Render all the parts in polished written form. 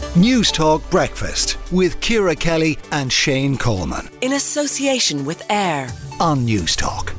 News Talk Breakfast with Ciara Kelly and Shane Coleman. In association with AIR on News Talk.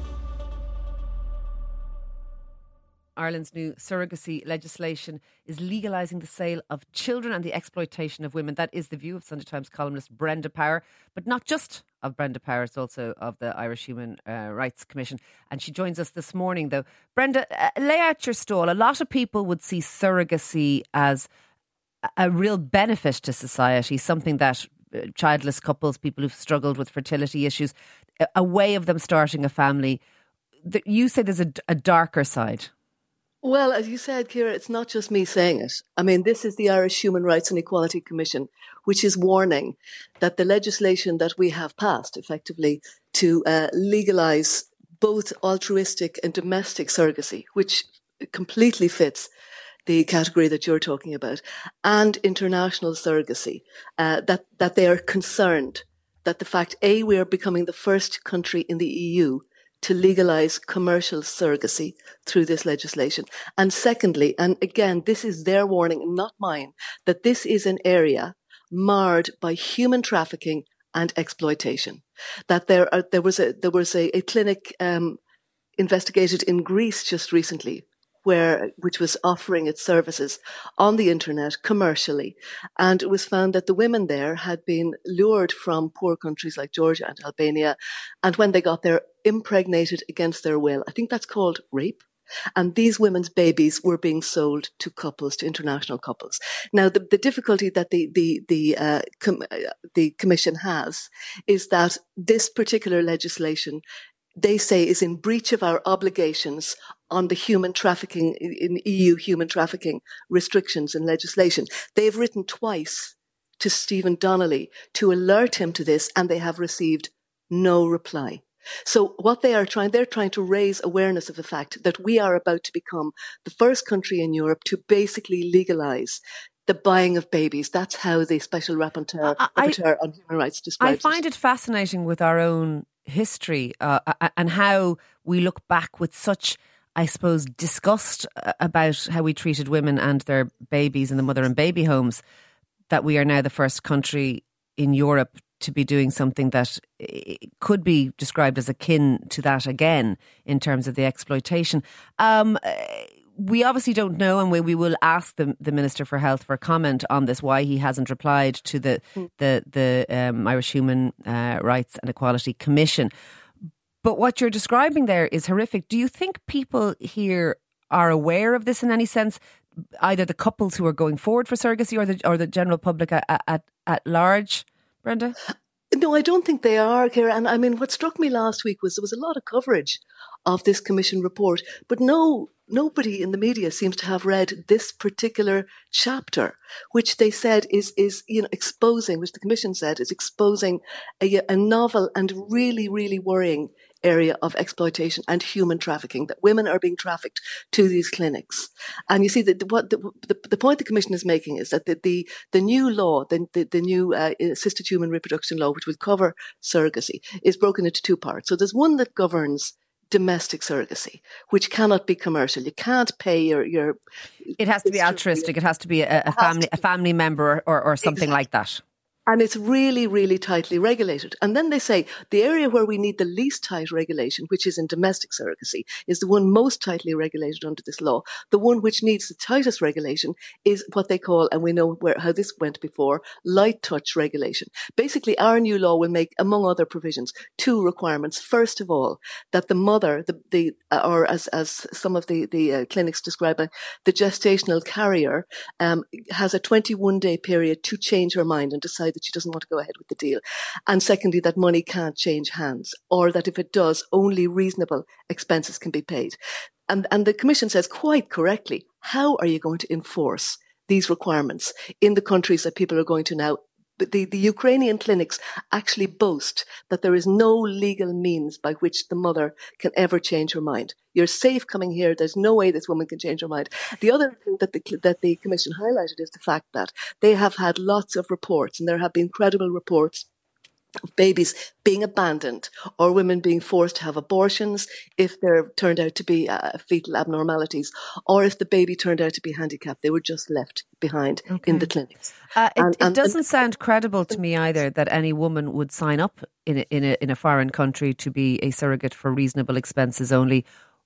Ireland's new surrogacy legislation is legalising the sale of children and the exploitation of women. That is the view of Sunday Times columnist Brenda Power, but not just of Brenda Power, it's also of the Irish Human Rights Commission. And she joins us this morning, though. Brenda, lay out your stall. A lot of people would see surrogacy as a real benefit to society, something that childless couples, people who've struggled with fertility issues, a way of them starting a family. You say there's a darker side. Well, as you said, Ciara, it's not just me saying it. I mean, this is the Irish Human Rights and Equality Commission, which is warning that the legislation that we have passed, effectively, to legalise both altruistic and domestic surrogacy, which completely fits the category that you're talking about, and international surrogacy, that they are concerned that the fact, A, we are becoming the first country in the EU to legalise commercial surrogacy through this legislation. And secondly, and again, this is their warning, not mine, that this is an area marred by human trafficking and exploitation. That there was a clinic investigated in Greece just recently, which was offering its services on the internet commercially. And it was found that the women there had been lured from poor countries like Georgia and Albania. And when they got there, impregnated against their will. I think that's called rape. And these women's babies were being sold to couples, to international couples. Now, the difficulty that the Commission has is that this particular legislation, they say, is in breach of our obligations on the human trafficking, in EU human trafficking restrictions and legislation. They've written twice to Stephen Donnelly to alert him to this, and they have received no reply. So what they're trying to raise awareness of the fact that we are about to become the first country in Europe to basically legalise the buying of babies. That's how the Special Rapporteur on Human Rights describes it. I find it fascinating with our own history and how we look back with such, I suppose, disgust about how we treated women and their babies in the mother and baby homes, that we are now the first country in Europe to be doing something that could be described as akin to that again in terms of the exploitation. We obviously don't know, and we will ask the Minister for Health for comment on this, why he hasn't replied to the Irish Human Rights and Equality Commission. But what you're describing there is horrific. Do you think people here are aware of this in any sense? Either the couples who are going forward for surrogacy or the general public at large, Brenda? No, I don't think they are, Ciara. And I mean, what struck me last week was there was a lot of coverage of this Commission report, but nobody in the media seems to have read this particular chapter, which they said is exposing, which the Commission said is exposing a novel and really, really worrying area of exploitation and human trafficking, that women are being trafficked to these clinics. And you see that what the point the Commission is making is that the new law, the new assisted human reproduction law, which will cover surrogacy, is broken into two parts. So there's one that governs domestic surrogacy, which cannot be commercial. You can't pay your it has to be altruistic. It has to be a family member or something like that. And it's really, really tightly regulated. And then they say the area where we need the least tight regulation, which is in domestic surrogacy, is the one most tightly regulated under this law. The one which needs the tightest regulation is what they call, and we know how this went before, light touch regulation. Basically, our new law will make, among other provisions, two requirements. First of all, that the mother, or as some of the clinics describe it, the gestational carrier has a 21-day period to change her mind and decide that she doesn't want to go ahead with the deal. And secondly, that money can't change hands, or that if it does, only reasonable expenses can be paid. And the Commission says quite correctly, how are you going to enforce these requirements in the countries that people are going to now? The Ukrainian clinics actually boast that there is no legal means by which the mother can ever change her mind. You're safe coming here. There's no way this woman can change her mind. The other thing that the Commission highlighted is the fact that they have had lots of reports, and there have been credible reports babies being abandoned or women being forced to have abortions if there turned out to be fetal abnormalities, or if the baby turned out to be handicapped, they were just left behind in the clinics. It doesn't sound credible to me either that any woman would sign up in a foreign country to be a surrogate for reasonable expenses only.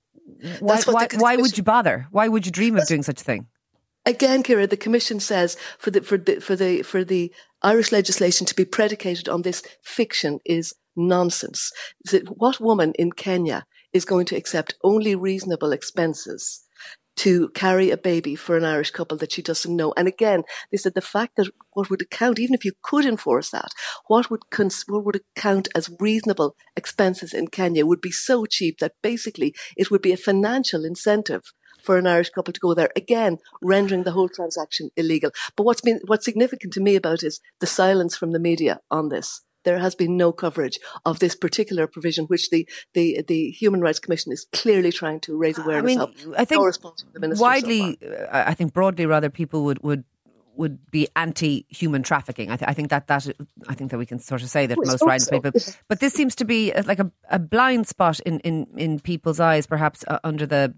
Why would you bother? Why would you dream of doing such a thing? Again, Ciara, the Commission says for the Irish legislation to be predicated on this fiction is nonsense. What woman in Kenya is going to accept only reasonable expenses to carry a baby for an Irish couple that she doesn't know? And again, they said the fact that what would account, even if you could enforce that, what would account as reasonable expenses in Kenya would be so cheap that basically it would be a financial incentive for an Irish couple to go there, again, rendering the whole transaction illegal. But what's significant to me about is the silence from the media on this. There has been no coverage of this particular provision, which the Human Rights Commission is clearly trying to raise awareness of. I think no response from the minister widely, so far. I think broadly, rather, people would be anti-human trafficking. I think that we can sort of say that most rights people. But this seems to be like a blind spot in people's eyes, perhaps under the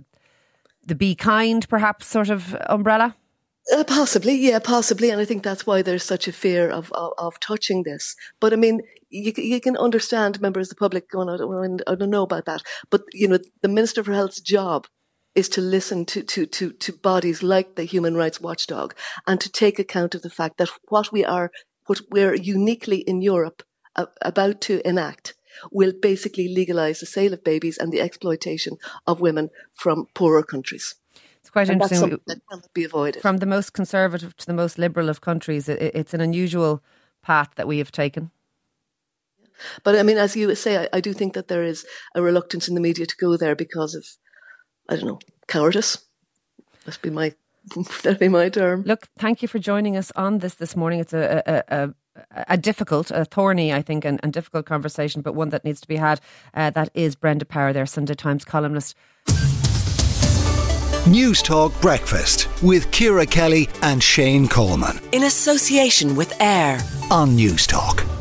Be Kind, perhaps, sort of umbrella? Possibly. And I think that's why there's such a fear of touching this. But I mean, you can understand members of the public going, I don't know about that. But, the Minister for Health's job is to listen to bodies like the Human Rights Watchdog and to take account of the fact that what we're uniquely in Europe about to enact will basically legalise the sale of babies and the exploitation of women from poorer countries. It's quite interesting. That cannot be avoided. From the most conservative to the most liberal of countries, it's an unusual path that we have taken. But I mean, as you say, I do think that there is a reluctance in the media to go there because of, I don't know, cowardice. That'd be my term. Look, thank you for joining us on this morning. It's a difficult, a thorny, I think, and difficult conversation, but one that needs to be had. That is Brenda Power, their Sunday Times columnist. News Talk Breakfast with Ciara Kelly and Shane Coleman. In association with AIR On News Talk.